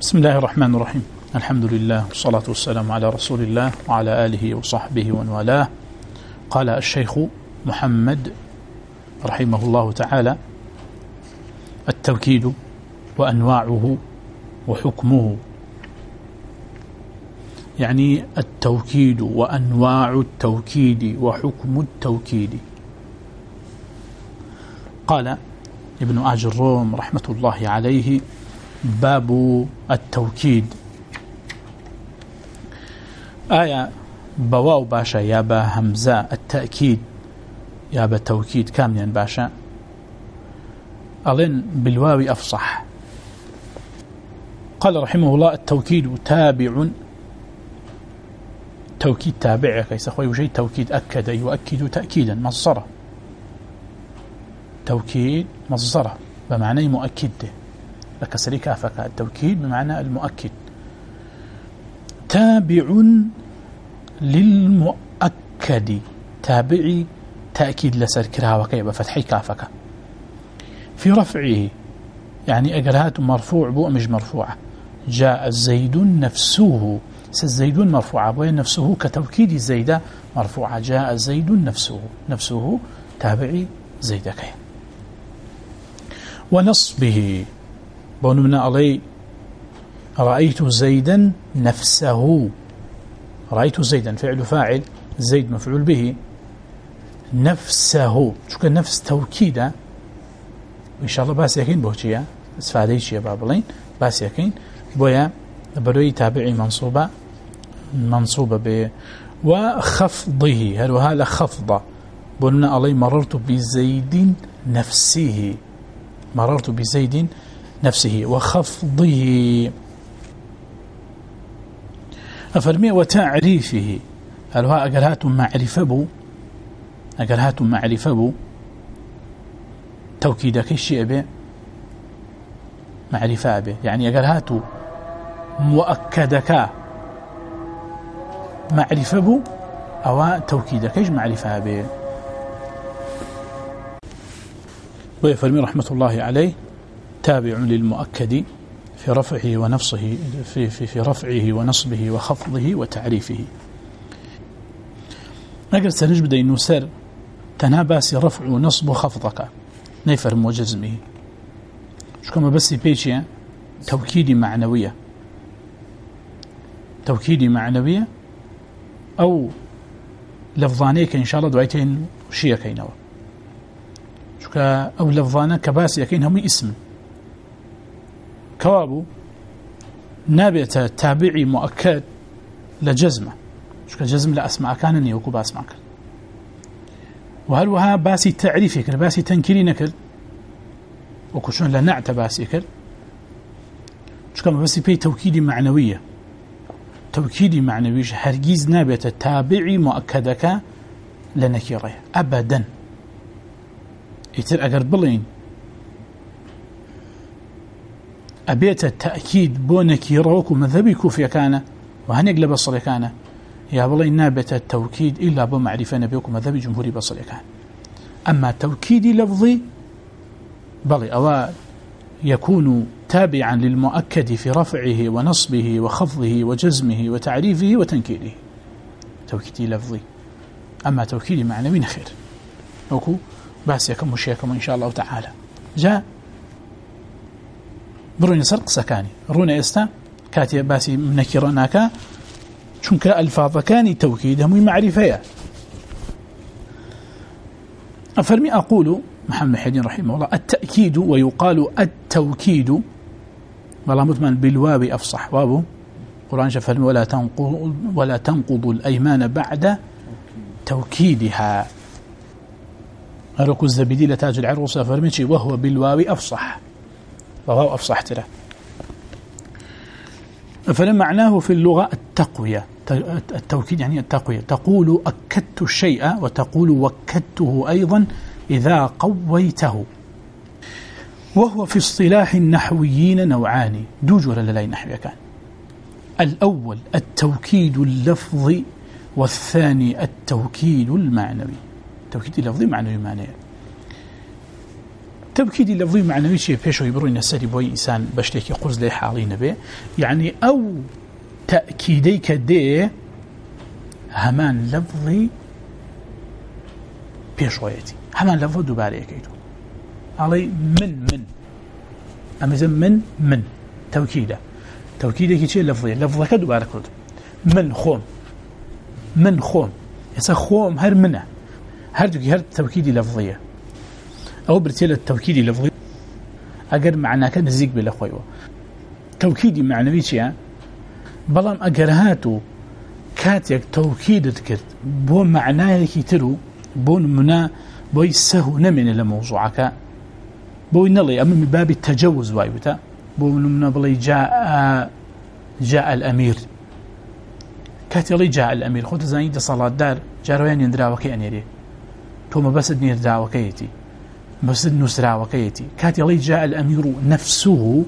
بسم الله الرحمن الرحيم. الحمد لله والصلاة والسلام على رسول الله وعلى آله وصحبه ومن والاه. قال الشيخ محمد رحمه الله تعالى: التوكيد وأنواعه وحكمه. يعني التوكيد وأنواع التوكيد وحكم التوكيد. قال ابن آج الروم رحمة الله عليه: باب التوكيد. آية بواو باشا يا با همزة التأكيد يا با توكيد كاملا باشا أظن بالواو أفصح. قال رحمه الله: التوكيد تابع، توكيد تابع كيس أخوي وشي توكيد أكد يؤكد تأكيدا مصدره، توكيد مصدره بمعنى مؤكد لكسر كافك. التوكيد بمعنى المؤكد. تابع للمؤكد، تابعي تأكيد لسر كرها وكيب فتحي كافك. في رفعه يعني أجرهات مرفوع بو مش مرفوعة. جاء زيد نفسه، الزيد مرفوعة وين نفسه كتوكيد الزيدة مرفوعة. جاء زيد نفسه، نفسه تابعي زيد كي. ونصبه بونمنا علي: رأيت زيدا نفسه. رأيت زيدا فعل فاعل، زيد مفعول به، نفسه شو كان نفس توكيدا إن شاء الله باس يكين بوشيا اسفاديشيا بابلين باس يكين بويا بروي تابعي منصوبة ب. وخفضه، هل وهذا خفض بونمنا علي: مررت بزيد نفسه، مررت بزيد نفسه. وخفضه أفرمي: وتعريفه، هل هو أقرهات معرفة بو، أقرهات معرفة بو توكيدك الشيء به معرفة به، يعني أقرهات مؤكدك معرفة بو أو توكيدك معرفة به. ويفرمي رحمة الله عليه: تابع للمؤكد في رفعه ونصبه، في رفعه ونصبه وخفضه وتعريفه. نقدر سنجبد إنه سر تناباس رفع ونصب وخفضك نيفرم وجزمه. شو كما بس بيجي توكيدي معنوية، توكيدي معنوية أو لفظانيك إن شاء الله دعيتين شيء كينوا شو أو لفظانا كباسي كين هم اسم كوابو نابت تابعي مؤكد لجزمة، شو كجزم لأسمع كانني وكو باسمعك. وهل وها باسي تعريفك باسي تنكيري نكر وكشون لنعت باسي كر شو كما باسي بي توكيدي معنوية، توكيدي معنوي هرجيز نابت تابعي مؤكدك لنكيره أبدا. يتر أقر بلين أبيت التأكيد بونك يروك مذهبي كوفيا كان وهنقل بصري كان يا بلي نابت التوكيد إلا بمعرفة نبيك مذهبي جمهوري بصري كان. أما توكيدي لفظي بلي أو يكون تابعا للمؤكد في رفعه ونصبه وخفضه وجزمه وتعريفه وتنكيره، توكيدي لفظي. أما توكيدي معنوي خير وكو باسيكم وشيكم إن شاء الله تعالى. جاء بروني سرق سكاني رونا استا كاتي باسي منكرناك چونك الفاظ كاني توكيدهم معرفه. افرمي اقول محمد حدين رحمه الله: التأكيد ويقال التوكيد والله مطمئن بالواو افصح. وابو قرآن شفرمي: ولا تنقض الايمان بعد توكيدها. أركو الزبيدي لتاج العروس فرمي: وهو بالواو افصح، وهو أفصح ترى. فلما معناه في اللغة التقوية، التوكيد يعني التقوية. تقول أكدت الشيء وتقول وكدته أيضا إذا قويته. وهو في اصطلاح النحويين نوعان، دوج ولا لا نحوي كان. الأول التوكيد اللفظي، والثاني التوكيد المعنوي. التوكيد اللفظي معنوي معنوي. توكيدي لفظي معنوي شيء بيشو يبروين السري بوي إنسان بشتكي قرز لي حالين به يعني أو تأكيدي كده همان لفظي بيشويتي همان لفظ دوباره كيتو علي من أما إذا من توكيده كي شيء لفظك دوباره كرد من خوم يسا خوم هر منه هر توكيدي لفظية أو برتيلة توكيدي لفظي أجر معناك نزيق بلا خويوه توكيدي معنوي شيء بلام أجر هاتو كاتيك توكيد ذكرت بو معناه كيترو بون منا بو يسهو نمن لموضوعك بو نلي أما من باب التجوز وايوتا بو منا بلي جاء الأمير كاتي جاء الأمير خود زايد صلاة دار جاروين يندراوكي أنيري توما بسد نيردراوكيتي بسد نسراوكيتي كاتي جاء الأمير نفسه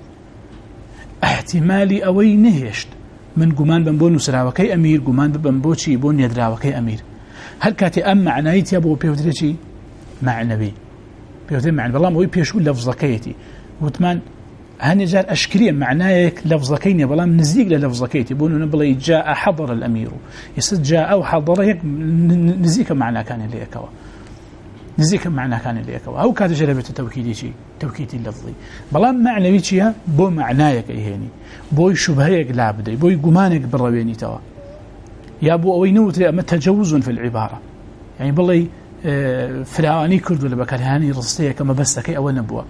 احتمالي أوي نهيشت من قمان بنبو نسراوكي أمير قمان بنبو شي بون يدراوكي أمير هل كاتي أم معنايتي أبو بيوتريشي معنوي بيوتري معنى بالله موي بيشو لفظكيتي وثمان هاني جار أشكريا معنايك لفظكيني بالله نزيق للفظكيتي بونو نبلي جاء حضر الأمير يصد جاء أو حضر هيك نزيك معنى كان اللي يكوا نزيك معنى كان اللي يكوا أو كاتي جربت توكيدي شي توكيدي اللفظي بالله معنوي شيء بو معنايك إيهاني بوي شبهيك لابدي بوي قمانك بالرويني توا يا أبو أوينوتري أما تجوز في العبارة يعني بالله فراواني كردو لبكارهاني رصتيه كما بستكي أو نبوه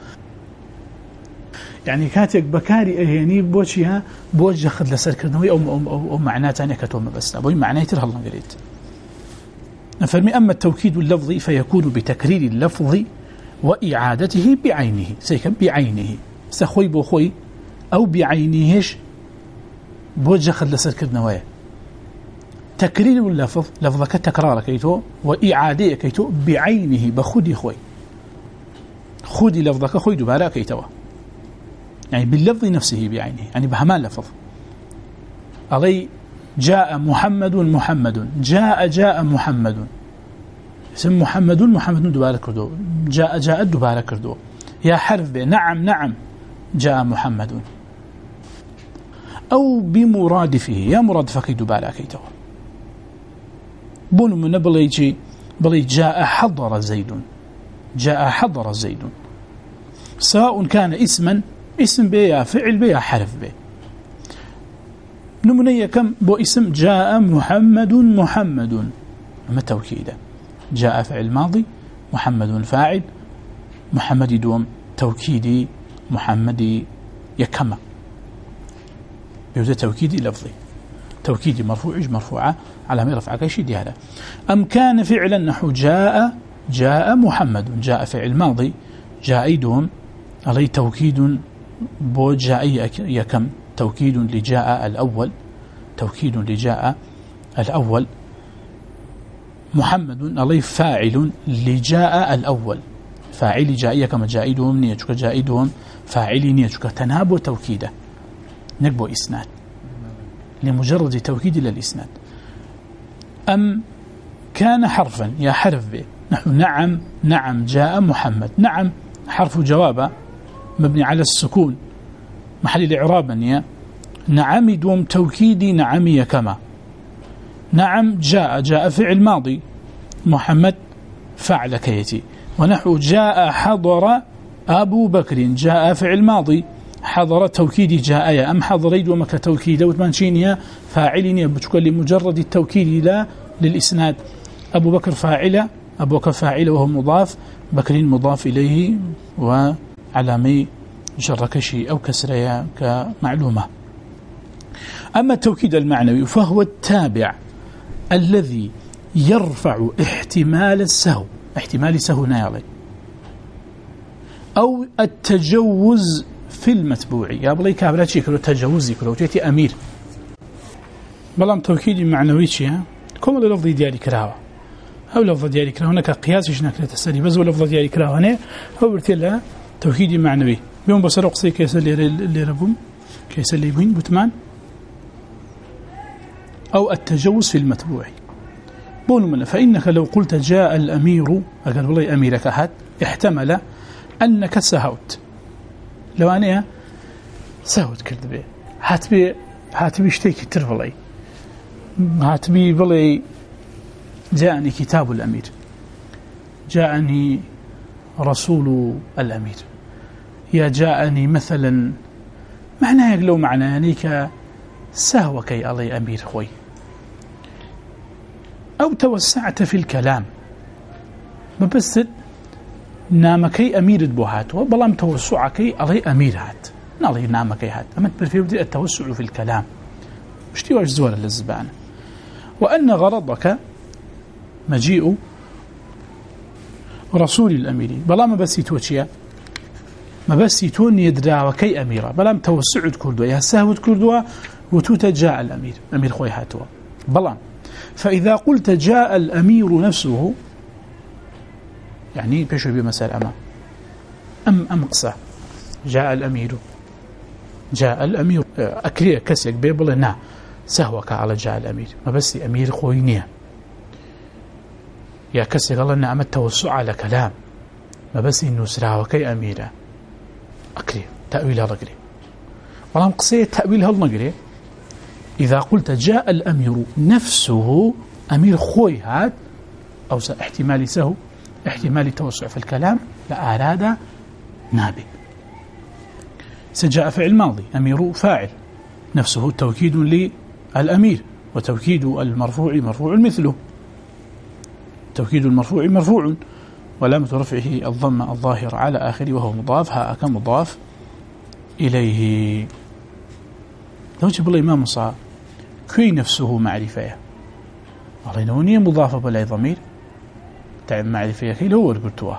يعني كاتك بكاري أهيني بوشيها بوجه خد لسر كردنوي أو معناه تانية كتوم بس بوي معناه ترى الله قريت نفرمي أما التوكيد اللفظي فيكون بتكرير اللفظ وإعادته بعينه سيكون بعينه سخوي بوخوي أو بعينهش بوجه خد لسر كردنوي تكرير اللفظ لفظك تكرار كيتو وإعادة كيتو بعينه بخودي خوي خودي لفظك خوي دوباره كيتو يعني باللفظ نفسه بعينه يعني بهمان لفظ علي جاء محمد جاء محمد اسم محمد دوباره كردو جاء دوباره كردو يا حرف به نعم جاء محمد أو بمرادفه يا مرادفك دوباره كيتو بون من بلي جاء حضر زيد سواء كان اسم بيا فعل بيا حرف بي نمنية كم بو اسم جاء محمد أما توكيدا جاء فعل ماضي محمد فاعل محمد دوم توكيدي محمد يكما بيوزي توكيدي لفظي توكيدي مرفوعة على ما رفع كيشي دي هذا أم كان فعلا نحو جاء محمد جاء فعل ماضي جاء دوم عليه توكيد بو جاء يكم توكيد لجاء الأول محمد عليه فاعل لجاء الأول فاعل جاء كما جائدهم نيتك جائدهم فاعل نيتك تنابو توكيده نكبو إسناد لمجرد توكيد للإسناد أم كان حرفا يا حرف به نحو نعم جاء محمد نعم حرف جواب مبني على السكون محل الإعراب يا نعم دوم توكيدي نعمي كما نعم جاء فعل ماضي محمد فعل كيتي ونحو جاء حضر أبو بكر جاء فعل ماضي حضر توكيدي جاء يا أم حضريد ومك توكيد وتمانشينيا فاعلين بتكل مجرد التوكيد لا للإسناد أبو بكر فاعل وهو مضاف بكر مضاف إليه وعلامي جركشي أو كسريا كمعلومة أما التوكيد المعنوي فهو التابع الذي يرفع احتمال سهو نايلي أو التجوز في المتبوع يا بلي كابلات يكرو تجوز يكرو تيتي أمير بلام توكيد معنوي شيء كم اللفظ ديالي كراوة أو لفظ ديالي كراوة هناك قياس شناك لتسالي بس لفظ ديالي كراوة هنا هو برتلا توكيد معنوي بيوم بصر قصي كيس اللي ربهم كيس اللي يبين بتمان أو التجوز في المتبوع بون من فإنك لو قلت جاء الأمير أقول والله أميرك أحد احتمل أنك سهوت، لو أنا سهوت كذبه هاتبي اشتيك ترفلي، هاتبي بلي جاءني كتاب الأمير، جاءني رسول الأمير، يا جاءني مثلا معناه لو معناه يعني كسهوكي علي أمير خوي، أو توسعت في الكلام ما بس نامكي أمير بوهات وبلام توسعكي علي أمير هات نالي نامكي هات، أما برفيودي التوسع في الكلام مشتي واش زوال للزبان، وأن غرضك مجيء رسول الأمير بلام بس يتوشيا ما بس يتون يدراوكي أميرا بلام توسعت كردوا يا سهوت كردوا وتتجاء الأمير أمير خوي هاتوا بلام. فإذا قلت جاء الأمير نفسه يعني بيشو بمسألة أم قصة جاء الأمير أكريه كسيك بيبل نا سهوك على جاء الأمير ما بس أمير خوينيه يا كسيك الله أن أما التوسع على كلام ما بس إنه سراوكي أميرة أكريه تأويلها رجلي ولم قصية تأويلها النجري. إذا قلت جاء الأمير نفسه أمير خوي هاد أو احتمال سهو احتمال التوسع في الكلام لأراد نابي. سجاء فعل ماضي أمير فاعل نفسه توكيد للأمير، وتوكيد المرفوع مرفوع مثله، توكيد المرفوع مرفوع ولامة رفعه الضمة الظاهر على آخره وهو مضاف ها كمضاف إليه. لو جب الإمام صار كي نفسه معرفة الله نونية مضافة بلا ضمير تعب معرفة كي لو قلتوها.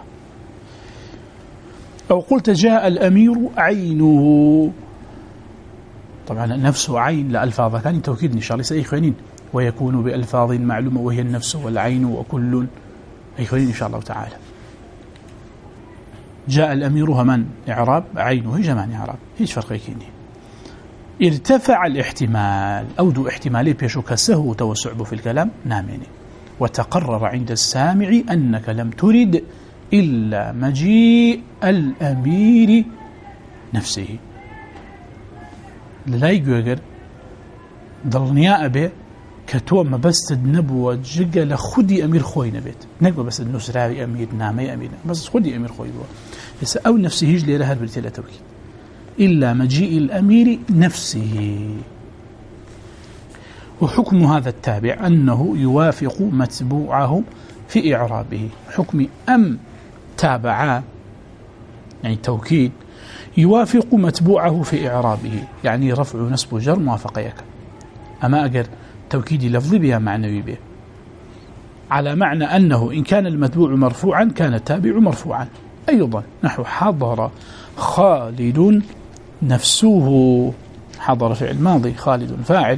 أو قلت جاء الأمير عينه، طبعا نفسه عين لألفاظ كان توكيد إن شاء الله سيخوانين ويكون بألفاظ معلومة وهي النفس والعين وكل أيخوانين إن شاء الله تعالى. جاء الأمير همان إعراب عينه جمان إعراب هيش فرق كيني. ارتفع الاحتمال أو دو احتمالي بيشو كسه توسع في الكلام ناميني، وتقرر عند السامع أنك لم ترد إلا مجيء الأمير نفسه. لا يقول ضلنياء به كتوم ما بس نبوة جقة لخدي أمير خوي نبيت نقول بس النسراوي أمير نامي أمير بس خدي أمير خوي بس أو نفسه يجلي لها البرتلة توكيد إلا مجيء الأمير نفسه. وحكم هذا التابع أنه يوافق متبوعه في إعرابه، حكم أم تابعا يعني توكيد يوافق متبوعه في إعرابه يعني رفع نصب جر موافقيك، أما أجر توكيد لفظي بها معنوي به على معنى أنه إن كان المتبوع مرفوعا كان التابع مرفوعا. أيضا نحو حضر خالد نفسه، حضر فعل ماضي خالد فاعل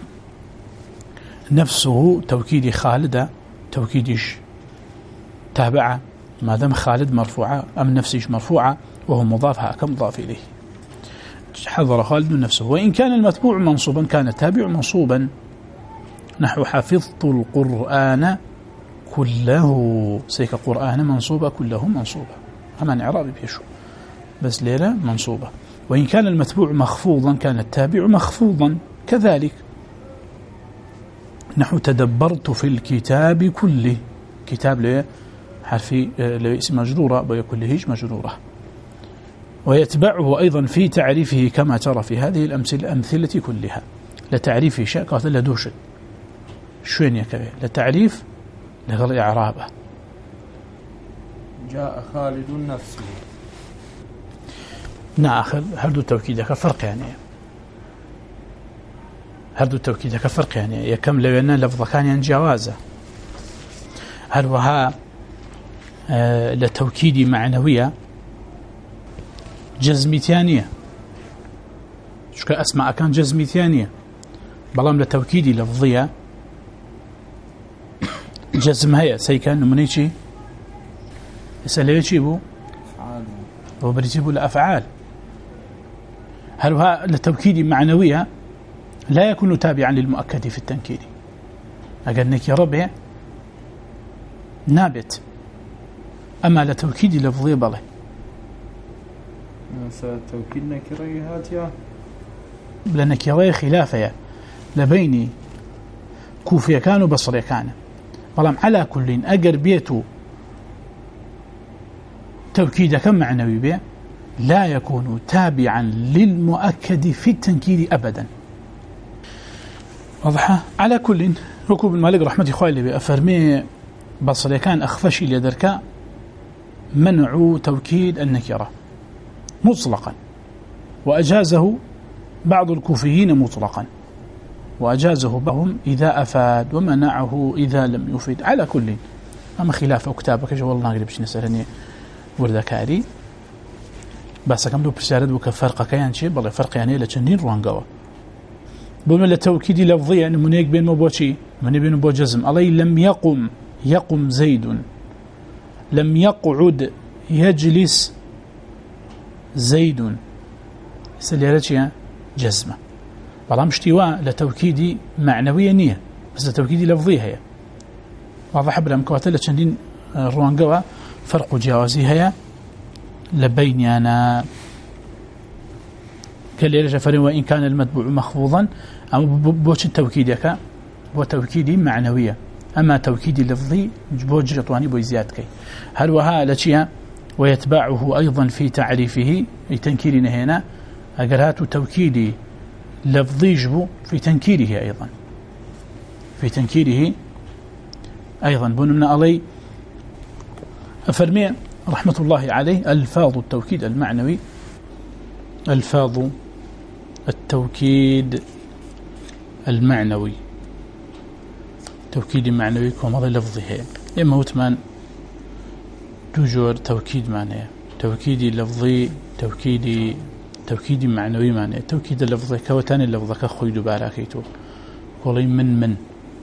نفسه توكيد خالد توكيدش تابعة ما دام خالد مرفوعة أم نفسش مرفوعة وهو مضافها كمضاف إليه. حضر خالد نفسه. وإن كان المتبوع منصوبا كان التابع منصوبا نحو حفظت القرآن كله سيك قرآن منصوبة كله منصوبة أما إعرابي بيشو بس ليلة منصوبة. وإن كان المتبوع مخفوضا كان التابع مخفوضا كذلك نحو تدبرت في الكتاب كله، كتاب له حرفي له اسم مجرورة ويكلهش مجرورة. ويتبعه أيضا في تعريفه كما ترى في هذه الأمثلة كلها. لتعريفه شيء قاتل لدوشت شوين يكبه لتعريف لغير إعرابه. جاء خالد نفسه ناخذ هردو توكيدك فرق يعني هردو توكيدك فرق يعني يكم لو أن لفظ كان يعني جوازه هل وها لتوكيد معنوية جزمي ثانية شو أسماء كان جزمي ثانية بلام لتوكيد لفظية جزم هي سيكان نمونيشي يسأليشي بو وبريتيبو الأفعال. هل هو لتوكيد معنوية لا يكون تابعا للمؤكد في التنكير أقولنك يا ربي نابت. أما لتوكيد لفظي بله توكيد نكري هاتيا لنكري خلافية لبيني كوفية كانوا بصري كان بلام على كل أجر بيتو توكيد كم معنوي به لا يكون تابعا للمؤكد في التنكير أبدا. واضحة؟ على كل ركوب المالك رحمة خوالي بأفرمي بصري كان أخفشي لدركا منعوا توكيد النكرة مطلقا، وأجازه بعض الكوفيين مطلقا، وأجازه بعضهم إذا أفاد ومنعه إذا لم يفيد. على كل أما خلاف كتابك جو والله نقرب شي نسألني وردكاري بس كم دو برسالة وكفرق كيان شيء بالله فرق يعني لتشنين روانقوا بما للتوكيد لفظي يعني منيك بين مبوشي من بين مبو جزم علي لم يقم زيد، لم يقعد يجلس زيد سليرتشيا جزمة بلام اشتواء لتوكيد معنوية نية بس لتوكيد لفظي هي واضح بلا مكواتلة شندين روانقوا فرق جوازي هي لبيني أنا كالليلة فرين وإن كان المتبوع مخفوضا أما بوش التوكيدك وتوكيدي معنوية، أما توكيدي لفظي بوجه طواني بوزيادك هل وها لشيء ويتبعه أيضا في تعريفه لتنكيرنا هنا أقرات توكيدي لفظي جبو في تنكيره أيضا في تنكيره أيضا بنمنا علي أفرمي رحمة الله عليه ألفاظ التوكيد المعنوي، ألفاظ التوكيد المعنوي توكيد معنوي كما لفظه إما وثمان توجور توكيد معنوي توكيدي لفظي توكيدي معنوي معنوي توكيد اللفظي كوتاني اللفظك خويد باراكيتو قولي من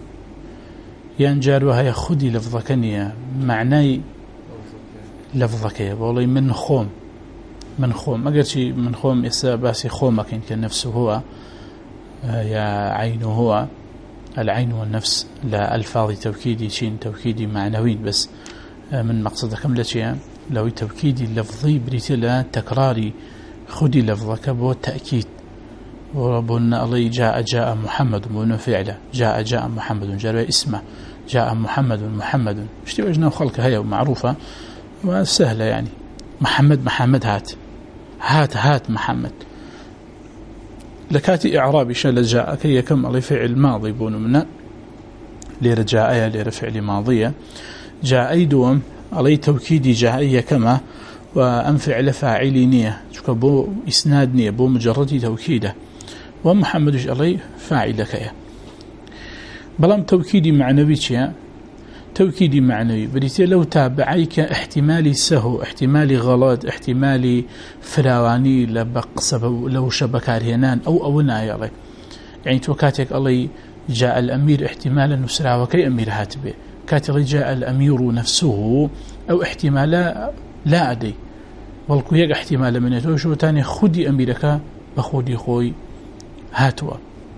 ينجار وهي خدي لفظك نية معناي لفظك يقولي من خوم ما قلت من خوم باسي خومك إن كان نفسه هو يا عينه هو العين والنفس لا ألفاظ توكيدي شين توكيدي معنوي بس من مقصد كم شيء لو توكيدي لفظي بريتلا تكراري خدي لفظك بو تأكيد وربنا الله جاء محمد بنو فعله جاء محمد جاء اسمه جاء محمد اشتي وجنا خلق هي معروفة وسهلة يعني محمد هات محمد لكاتي إعرابي شل جاء كي كم على فعل ماضي بونمنا لرجاء لرفعل ماضية جاء دوم علي توكيدي جاء كما وأنفعل فاعلينية بو إسنادنية بو مجرد توكيده ومحمد علي فاعل كيا بلام توكيدي معنوي شيء توكيدي معنوي بريتي لو تابعيك احتمالي سهو احتمالي غلط احتمالي فراواني لبقصب لو شبكار هنان أو نايري يعني توكاتك الله جاء الأمير احتمالا نسرع وكي أمير هاتبه كاتل جاء الأمير نفسه أو احتمالا لا أدي والكو يق احتمالا من يتوشو تاني خدي أميرك بخودي خوي هاتوا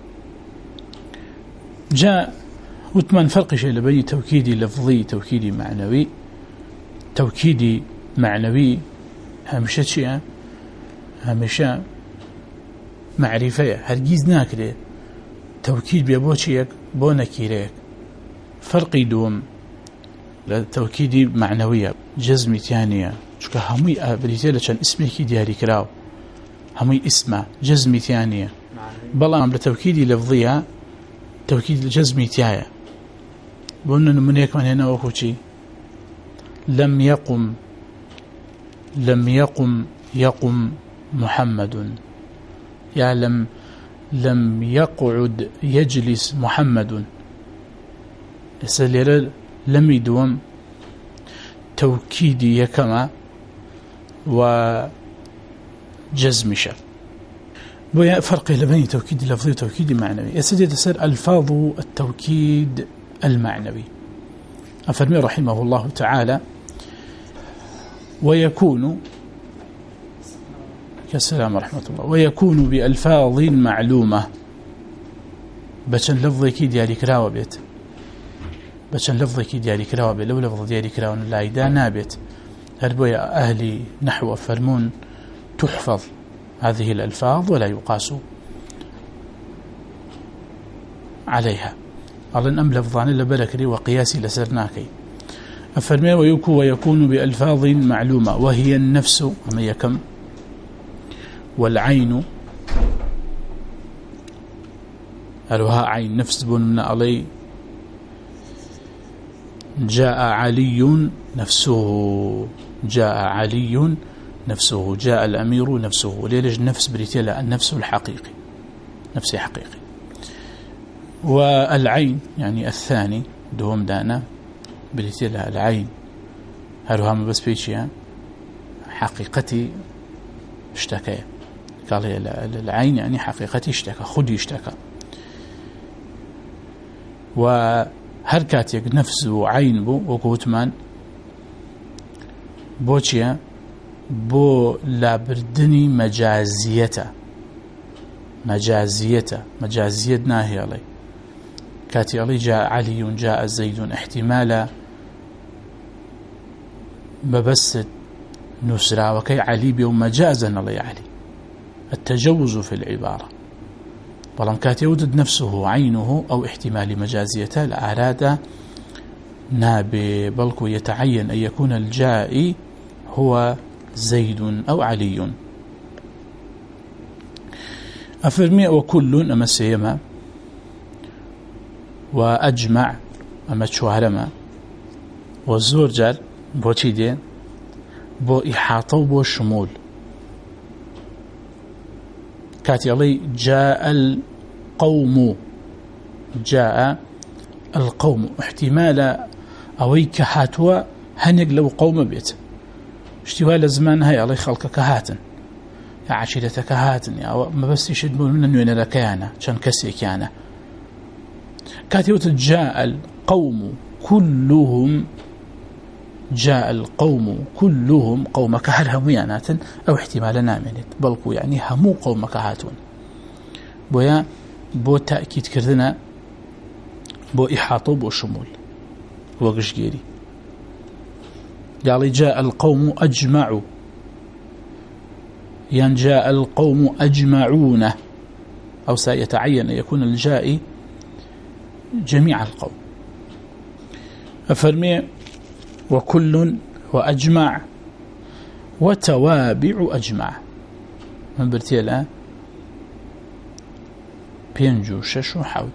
جاء وثمان فرق شيء بين توكيدي لفظي توكيدي معنوي توكيدي معنوي همشة معرفة هرجيز ناكله توكيد بيبوشيك بو نكيريك فرقي دوم للتوكيدي معنوية جزمي ثانية شكا همي بريتيلا كان اسمك دياري كراو همي اسمه جزمي ثانية بلام لتوكيدي لفظية توكيد الجزمي ثانية بقولنا من هيك من هنا وكوشي لم يقم محمد يعلم لم يقعد يجلس محمد يسأل لم يدوم توكيدي يكما وجزم شر بويا فرق بين توكيد لفظي وتوكيد معنوي يسجد تسير ألفاظ التوكيد المعنوي أفرمي رحمه الله تعالى ويكون كالسلام ورحمة الله ويكون بألفاظ معلومة بچن لفظي كي ديالي كراوة بيت بچن لفظي كي ديالي كراوة بيت لو لفظ ديالي كراوة لا إذا نابت هربويا أهلي نحو فرمون تحفظ هذه الألفاظ ولا يقاس عليها. أظن أم لفظان لبركري وقياسي لسرناكي. أفرمي ويكون بألفاظ معلومة وهي النفس أما يكم والعين ألوها عين نفس بن من علي جاء علي نفسه جاء علي نفسه جاء الأمير نفسه ليلج نفس بريتيلا النفس الحقيقي نفس حقيقي. والعين يعني الثاني دوم دانا بريتيلا العين هلوها ما بس بيشيا حقيقتي اشتكى قال العين يعني حقيقتي اشتكى خدي اشتكى. وهر كاتيك نفس عين بو وكوتمان بوشيا بو لابردني مجازية ناهي علي كاتي علي جاء علي جاء زيد احتمالا ببسط نسرا وكي علي بيوم مجازا علي علي التجوز في العبارة بلام كاتي يودد نفسه عينه أو احتمال مجازيته لأراد نابي بلكو يتعين أن يكون الجائي هو زيد أو علي. أفرمي وكل أما سيما وأجمع أما تشوهرما والزورجر بوشي دين بو إحاطة وبو شمول كاتي علي جاء القوم احتمال أوي كهاتوا هنق لو قوم بيت اشتوى لزمان هاي علي خلق كهاتن يا عشيرة كهاتن يا ما بس يشدون من أنه أنا لكيانا كان كسي كيانا كاتيوت جاء القوم كلهم قومك هل هم يانات أو احتمال نامنت بلقو يعني همو قومك هاتون بويا بو تأكيد كردنا بو إحاطة بو شمول وقش جيري قال جاء القوم أجمعوا يعني جاء القوم أجمعون أو سيتعين أن يكون الجائي جميع القوم. أفرمي وكل وأجمع وتوابع أجمع من برتي الآن بينجو شش وحود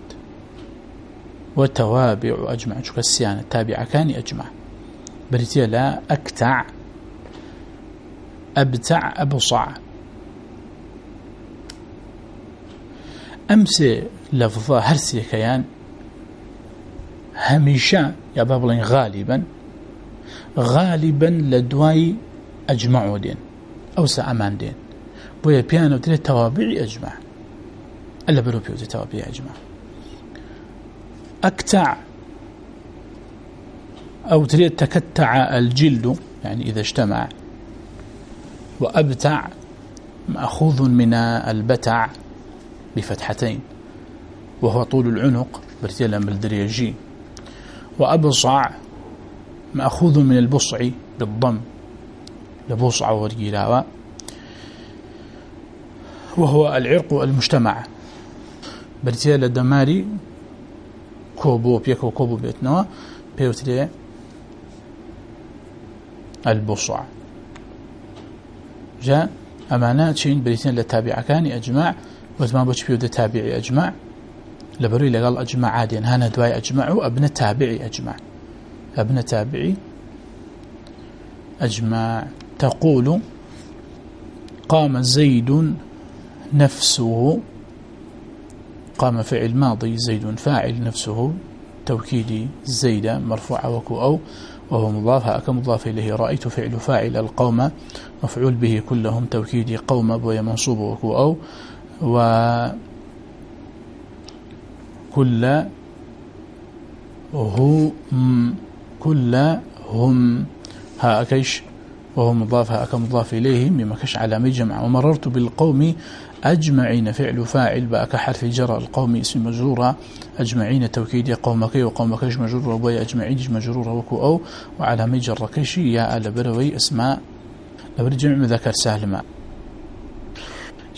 وتوابع أجمع شو كالسيانة تابع كان أجمع برتي لا أكتع أبتع أبصع أمسي لفظة هرسي كيان هميشا يا بابلين غالبا لدواي أجمعوا دين أو سأمان دين بويا بيانو تري توابعي أجمع ألا بروبيو تري توابعي أجمع. أكتع أو تري تكتع الجلد يعني إذا اجتمع. وأبتع مأخوذ من البتع بفتحتين وهو طول العنق برتيلا بالدريجي. وأبصع مأخوذ من البصع بالضم لبصع ورجلاوة وهو العرق المجتمع برتيلا دماري كوبو بيكو كوبو بيتنوا بيوتري البصع جاء أمانات شين بريتين للتابع كان أجمع وزمان بوش بيود تابعي أجمع لبروي لقال أجمع عاديا هانا دواي أجمعوا ابن تابعي أجمع ابن تابعي أجمع. تقول قام زيد نفسه قام فعل ماضي زيد فاعل نفسه توكيدي زيد مرفوع وكو أو وهو مضاف كمضاف إليه. رأيت فعل فاعل القوم مفعول به كلهم توكيدي قوم بوي منصوب وكو أو كلهم ها أكيش وهو مضاف ها كمضاف إليه مما كش علامة جمع. ومررت بالقوم أجمعين فعل فاعل بأك حرف جرى القوم اسم مجرورة أجمعين توكيد قومك وقومكش مجرورة وبي أجمعين مجرورة وكو أو وعلامة جر كيش يا آل بروي اسماء لبر جمع مذكر سالم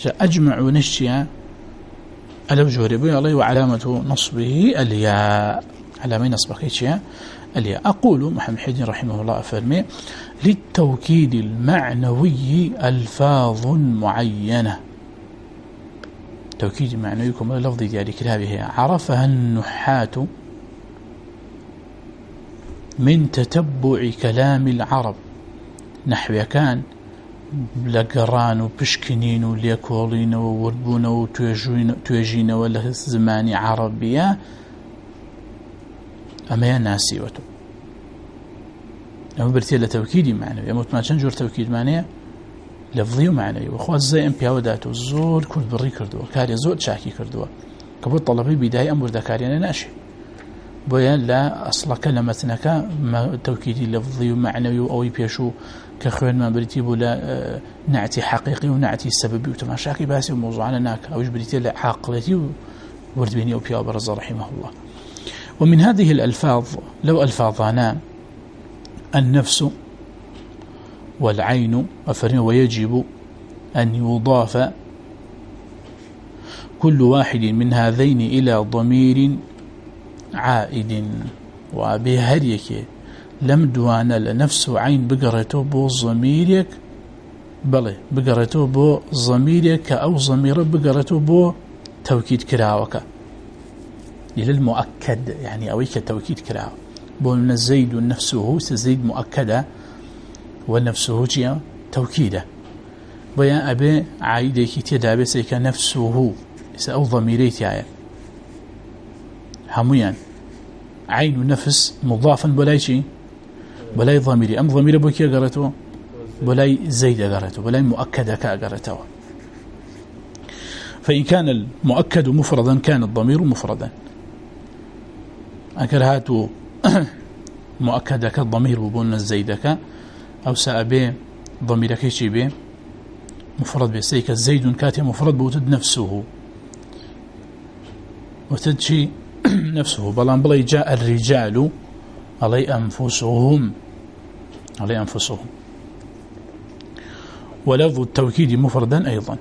جاء أجمع نشيا ألو جوربي عليه وعلامة نصبه الياء علامة نصبك إيشيا الياء. أقول محمد حيدين رحمه الله أفرمي للتوكيد المعنوي ألفاظ معينة. توكيد معنوي كما لفظ ديالي كلابه عرفها النحاة من تتبع كلام العرب نحو كان لقران وبشكنين وليكولين ووربون وتوجين ولا زمان عربية أما ناسيوته أما برتي لتوكيد معنوي أما ما تنجر توكيد معنوي لفظي معنوي وخوات زي ام بياوداتو زور كل بري كردوه كاري زور شاكي كردوه كبير طلبي بداية أمور ذكاريانا ناشي بويا لا أصلا كلمتنك ما توكيدي لفظي ومعنوي أو يبيشو كخوان ما بريتي بولا نعتي حقيقي ونعتي سببي وتماشاكي باسي وموضوعنا ناك أو بريتي لعقلتي وردبيني وبيا وبرز رحمه الله. ومن هذه الألفاظ لو ألفاظنا النفس والعين ويجب أن يضاف كل واحد من هذين إلى ضمير عائد وبهريك لم دوانا لنفس عين بقرته بو ضميرك بله بقرته بو ضميرك أو ضمير بقرته بو توكيد كراوك إلى المؤكد يعني أويك توكيد كراو بو من الزيد نفسه سزيد مؤكدة ونفسه جيا توكيده بيان أبي عايدك تدابي سيك نفسه أو ضميريت يعني هميان عين نفس مضافا بلاي شيء بلاي ضميري أم ضمير بوكي قرأته بلاي زيد قرأته بلاي مؤكد كقرأته. فإن كان المؤكد مفردا كان الضمير مفردا أكرهات مؤكدك الضمير ببون الزيدك أو سأبي ضميرك شيء به مفرد بسيك الزيد كاتي مفرد بوتد نفسه وتدشي نفسه بلان بلي جاء الرجال علي أنفسهم ولفظ التوكيد مفردا أيضا.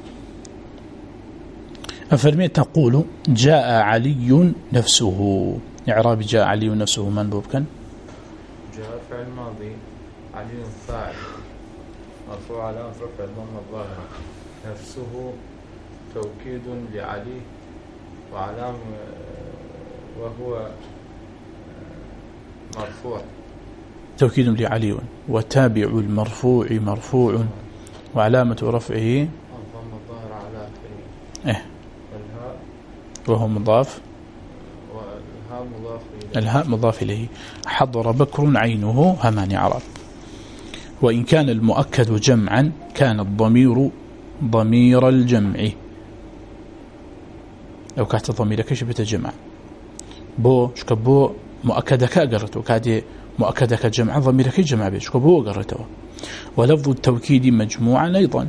أفرمي تقول جاء علي نفسه إعراب جاء علي نفسه منبوب كان جاء فعل ماضي علي فاعل مرفوع على رفع الضمة الظاهرة نفسه توكيد لعلي وعلام وهو مرفوع توكيد لعلي وتابع المرفوع مرفوع وعلامة رفعه الضمة الظاهرة على آخره والهاء وهو مضاف الهاء مضاف إليه. حضر بكر عينه همان عرب. وإن كان المؤكد جمعا كان الضمير ضمير الجمع أو كانت ضمير كشبة جمع بو شكبو مؤكدك أقرته كادي مؤكدك جمع ضميرك جمع به شكبو أقرته. ولفظ التوكيد مجموعا أيضا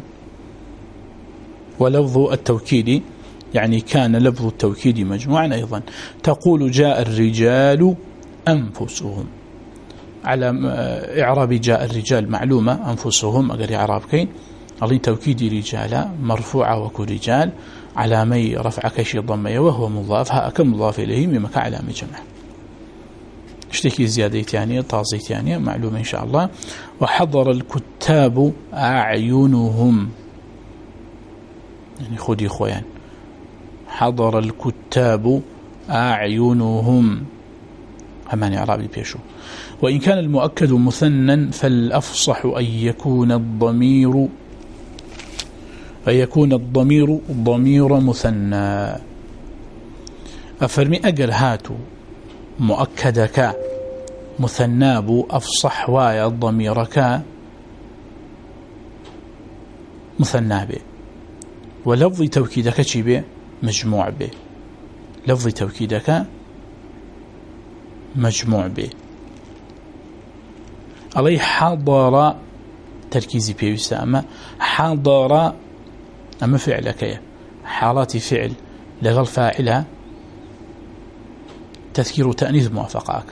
ولفظ التوكيد يعني كان لفظ التوكيد مجموعا أيضا. تقول جاء الرجال أنفسهم على إعراب جاء الرجال معلومة أنفسهم أقر إعراب كين الله توكيد رجال مرفوعة وكو رجال علامي رفع كشي ضمية وهو مضاف كم مضاف إليه مما كعلامة جمع اشتكي زيادة يعني طازي يعني معلومة إن شاء الله. وحضر الكتاب أعينهم يعني خذي خويان حضر الكتاب أعينهم همان إعرابي بيشو. وإن كان المؤكد مثنى فالأفصح أن يكون الضمير ضمير مثنى. أفرمي أقل هاتو مؤكدك مثناب أفصح وايا ضميرك مثنى به ولفظ توكيدك شي به مجموع به لفظ توكيدك مجموع به. علي حضر تركيزي بيوسا أما حضر أما فعلك حالات فعل لغل فاعلها تذكير تأنيث موافقاك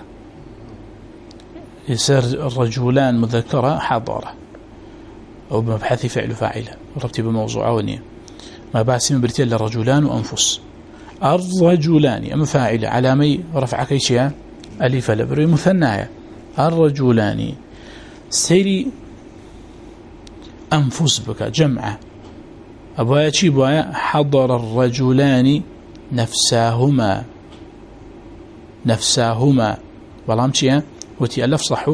يصير الرجلان مذكرة حضر أو بمبحث فعل فاعلها ربطي بموضوع ونية ما باسي من برتين لرجلان وأنفس الرجلان أما فاعل علامي رفع كيشيا ألف لبري مثنايا الرجلان سيري أنفس بك جمعة أبويا شي بويا حضر الرجلان نفساهما والله شيء وتي ألف صحو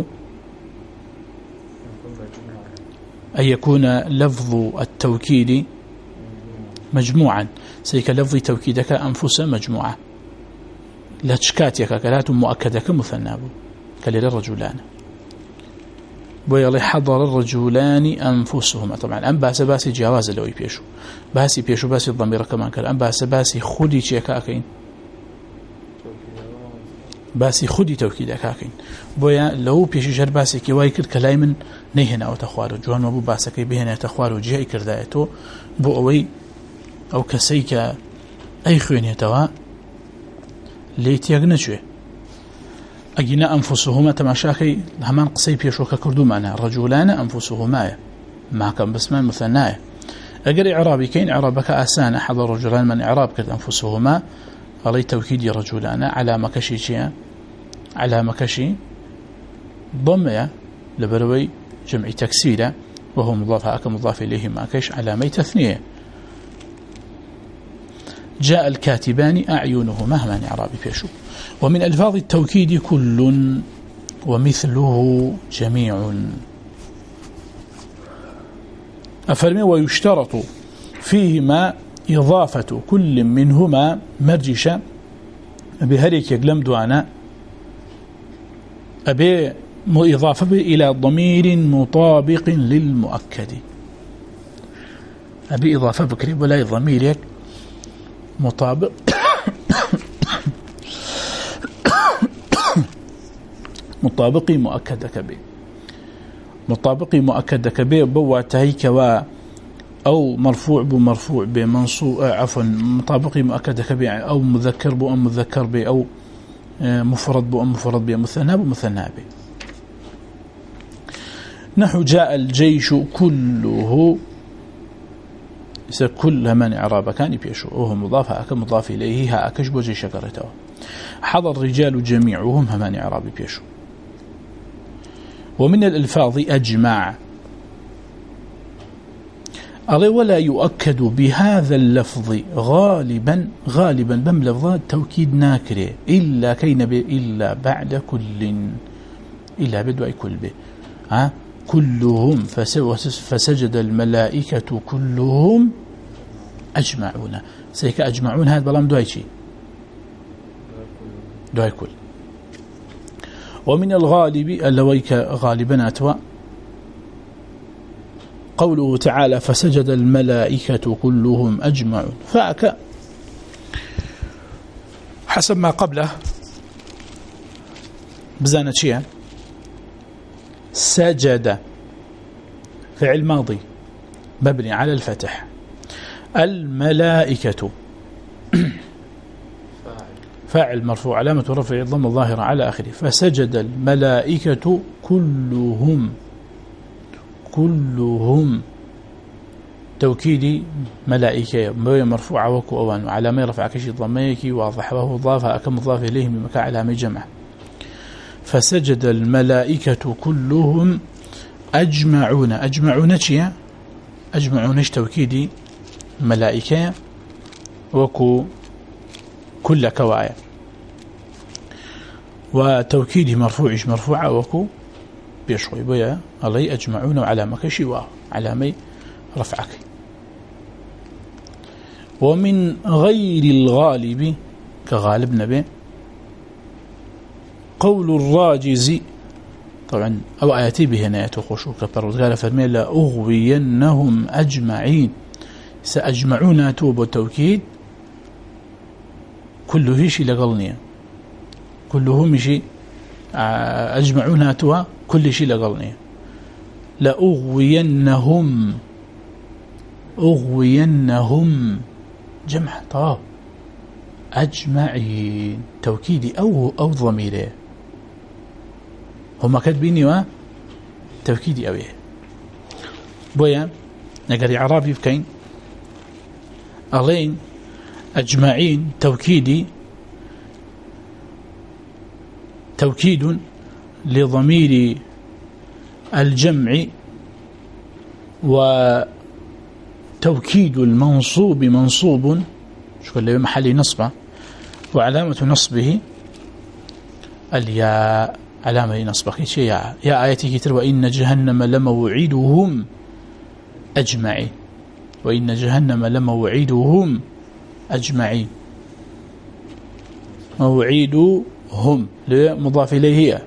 أن يكون لفظ التوكيد مجموعا سيك لفظ توكيدك أنفس مجموعة لا تشكاتك كلات مؤكدك مثنى كليل الرجلان بويلي حضر الرجلان أنفسهما طبعا أم باسي جواز لو يبيشو باسي الضمير كمان كان أم باسي خودي شيكا أكين باسي خودي توكيدك أكين بويا لو بيشي جر باسي كي وايكر كلاي من نيهنا وتخوار جوان مبو باسكي بهنا تخوار وجيهي كردايتو بو أوي أو كسيك أي خويني توا ليت يغنشوه أجينا أنفسهما تماشاكي همان قصي بيشوك كردو معنا رجلان أنفسهما ما كان بسمان مثنايا أجري إعرابي كين إعرابك أسانا حضر رجلان من إعراب كد أنفسهما علي توكيد رجلان على مكشي شيئا على مكشي ضمية لبروي جمع تكسيرة وهو مضاف أكا مضاف إليه ماكش على مي تثنية جاء الكاتبان أعينهما همان إعرابي بيشو ومن ألفاظ التوكيد كل ومثله جميع أفرمي ويشترط فيهما إضافة كل منهما مرجشة بهريك يقلم دوانا أبي إضافة إلى ضمير مطابق للمؤكد أبي إضافة بكري ولا ضمير مطابق مطابقي مؤكدك به مطابقي مؤكدك به بواتهي كوا أو مرفوع بمرفوع بمنصوب عفوا مطابقي مؤكدك به أو مذكر بأم مذكر به أو مفرد بأم مفرد به مثنى بمثنى به نحو جاء الجيش كله كل من إعراب كان يبيشو وهو مضاف هاك مضاف إليه هاكش بوجي شكرته حضر الرجال جميعهم همان إعراب يبيشو ومن الألفاظ أجمع أغي ولا يؤكد بهذا اللفظ غالبا بملفظ توكيد ناكره إلا كين إلا بعد كل إلا بدء كل به كلهم فسجد الملائكة كلهم أجمعون سيك أجمعون هذا بلام دوايشي دواي كل ومن الغالب اللويك غالبا أتوا قوله تعالى فسجد الملائكة كلهم أجمعون فأك حسب ما قبله بزانة شيئا سجد فعل ماضي مبني على الفتح الملائكة فاعل مرفوع علامة رفع الضم الظاهرة على آخره فسجد الملائكة كلهم توكيد ملائكة مرفوعة وكو أوان وعلامة رفع كشي ضميكي واضح وهو ضافة أكم ضاف إليه بمكان علامة جمع فسجد الملائكة كلهم أجمعون شيء أجمعون توكيد ملائكة وكو كل كوايا وتوكيد مرفوعة وكو بيشوي بيا الله أجمعون علامة كشي علامة رفعك ومن غير الغالب كغالب نبي قول الراجز طبعا أو آياتي بهنا يتوخشوا كبرود قال فرمي لا أغوينهم أجمعين سأجمعون توب التوكيد كله شيء لقلني كلهم شيء أجمعون توا كل شيء لقلني لا أغوينهم جمع طاب أجمعين توكيدي أو ضميره هما كاتبيني توكيدي أويه بويا نقري عرابي بكين ألين أجمعين توكيد لضمير الجمع، وتوكيد المنصوب منصوب شو اللي محل نصبه، وعلامة نصبه الياء، علامة نصبه شيء يا آياته كتر وإن جهنم لموعدهم أجمعين، وإن جهنم لموعدهم أجمعين، موعدهم لمضاف إليه،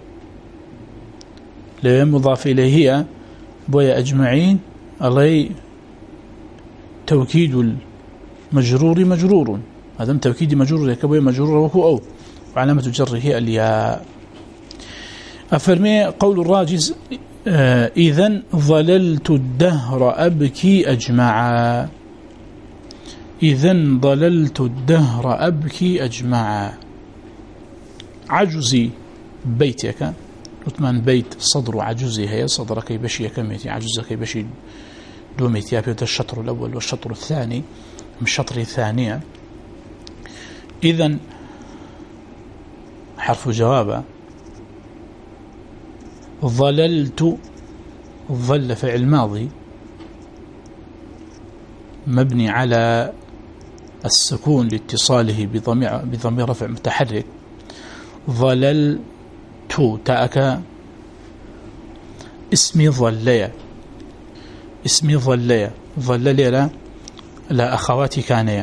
لمضاف إليه بويا أجمعين، علي توكيد المجرور مجرور، هذا توكيد مجرور كبويا مجرور وكو أو، وعلامة جره الياء. أفرمي قول الراجز إذن ظللت الدهر أبكي أجمعا، إذن ظللت الدهر أبكي أجمعا. عجزي بيتك وثمان بيت صدر عجزي هي صدرك يبشي كميتي، عجزك يبشي دوميتي، هذا الشطر الأول والشطر الثاني من الشطر الثانية. إذن حرف جواب، ظللت ظل فعل ماضي مبني على السكون لاتصاله بضمير رفع متحرك، ظللت تاءك اسمي ظليا، اسمي ظليا، ظللي لا أخواتي كانيا،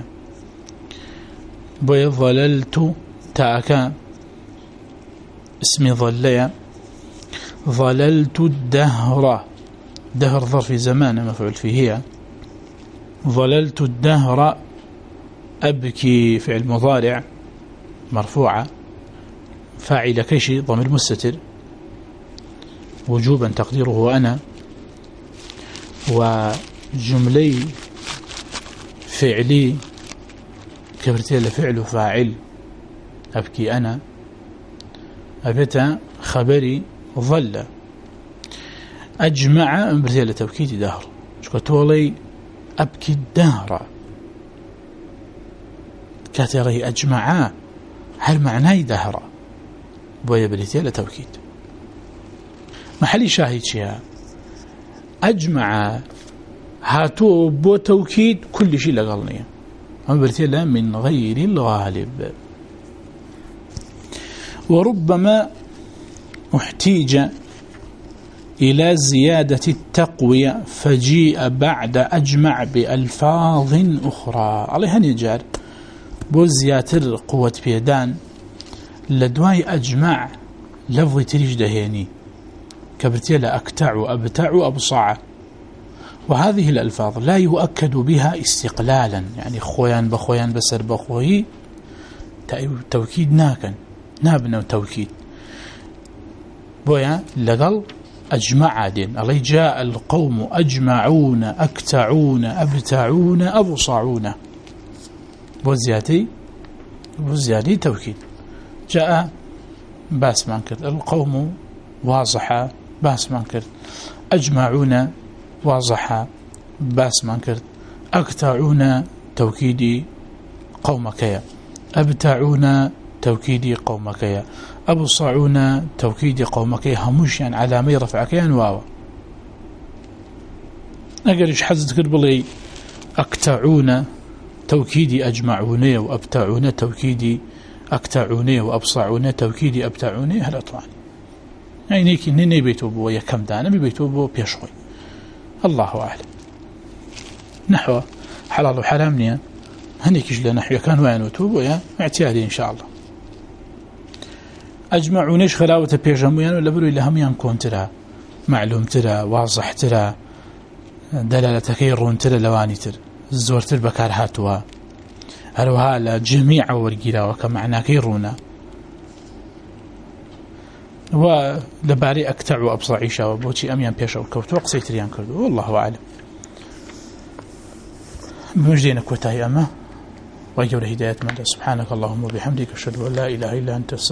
بي ظللت تاءك اسمي ظليا، ظللت الدهر، دهر ظرف زمان مفعول فيه، ظللت الدهر أبكي فعل مضارع مرفوعة، فاعل كيشي ضمير مستتر وجوبا تقديره أنا، وجملي فعلي كبرتي لفعل فاعل أبكي أنا، أبتا خبري ظل، أجمع أمبرتي لتوكيد دهر، شكتولي أبكي الدهر كاتري أجمعا، هل معناه دهر بويا بريتي لتوكيد. محلي شاهد شيئا أجمع هاتو بو توكيد كل شيء لقلني، أما بريتي من غير الغالب. وربما احتيج إلى زيادة التقوية فجيء بعد أجمع بألفاظ أخرى، عليها نجار بو زياتر قوة بيدان لدواي أجمع لفظ تريج دهيني كبرتي لأكتع أبتع أبصع، وهذه الألفاظ لا يؤكد بها استقلالا، يعني خويان بخويان بسر بخوي توكيد ناكن نابنا توكيد بويا لقل أجمع دين، الله جاء القوم أجمعون أكتعون أبتعون أبصعون، بوزيادي توكيد. جاء باس مانكر القوم واضحة باس مانكر، أجمعون واضحة باس مانكر، أكتعون توكيدي قومكيا، أبتعون توكيدي قومكيا، أبصعون توكيدي قومكيا، هموش يعني علامة رفعكيا واو. أقريش حزت كربلي أكتعون توكيدي أجمعوني وأبتعون توكيدي أكتعوني وأبصعون توكيدي أبتعوني، هل أطواني يعني نيكي نيني بيتوبو ويكم دانا بيتوبو بيشوي، الله أعلم. نحو حلال وحرام نيا هنيكيش لنحو كان وين وتوبو يا اعتيادي إن شاء الله. أجمعونيش خلاوة بيجمويان ولا برو إلا هم ينكون ترى معلوم ترى واضح ترى دلالة كيرون ترى لواني ترى الزور ترى بكار هاتوا هروها لجميع ورقيلا وكمعنا كيرونا، ولباري أكتع وأبصعيشا وبوشي أميان بيشا وكوتو قصيتريان كردو، والله أعلم. بمجدين كوتاي أما ويجور هداية من سبحانك اللهم وبحمدك أشهد أن لا إله إلا أنت.